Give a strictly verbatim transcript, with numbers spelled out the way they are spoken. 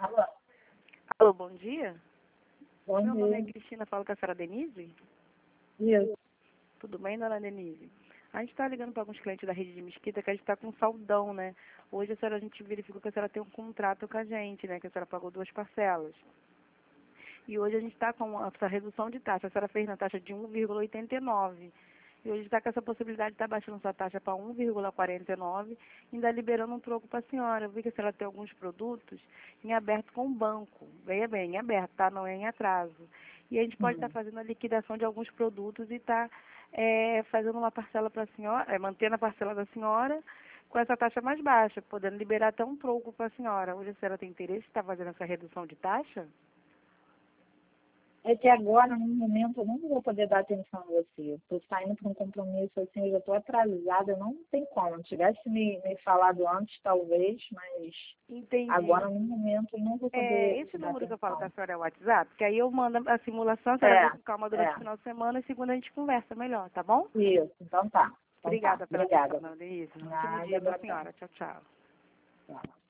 Alô, Alô, bom dia. bom Meu nome é dia. Cristina, falo com a senhora Denise. Isso. Tudo bem, dona Denise? A gente está ligando para alguns clientes da rede de Mesquita que a gente está com saldão, né? Hoje a senhora, a gente verificou que a senhora tem um contrato com a gente, né? Que a senhora pagou duas parcelas. E hoje a gente está com essa redução de taxa. A senhora fez na taxa de um vírgula oitenta e nove. E hoje está com essa possibilidade de estar baixando sua taxa para um vírgula quarenta e nove, ainda liberando um troco para a senhora. Eu vi que a senhora tem alguns produtos em aberto com o banco. Veja bem, em aberto, tá? Não é em atraso. E a gente pode estar Hum. fazendo a liquidação de alguns produtos e estar é, fazendo uma parcela para a senhora, é, mantendo a parcela da senhora com essa taxa mais baixa, podendo liberar até um troco para a senhora. Hoje a senhora tem interesse em estar fazendo essa redução de taxa? É que agora, no momento, eu não vou poder dar atenção a você. Estou saindo para um compromisso assim, eu já estou atrasada, não tem como. Se tivesse me, me falado antes, talvez, mas Entendi. agora, no momento, eu não vou É, poder esse dar número que eu falo com a atenção. senhora é o WhatsApp, que aí eu mando a simulação, a senhora É, vê com calma durante o é, final de semana e segunda a gente conversa melhor, tá bom? isso. Então tá. Então tá. Obrigada pela atenção, Obrigada. dona Denise. Um ótimo Nada, dia para boa a tarde. senhora. Tchau, tchau. Tchau.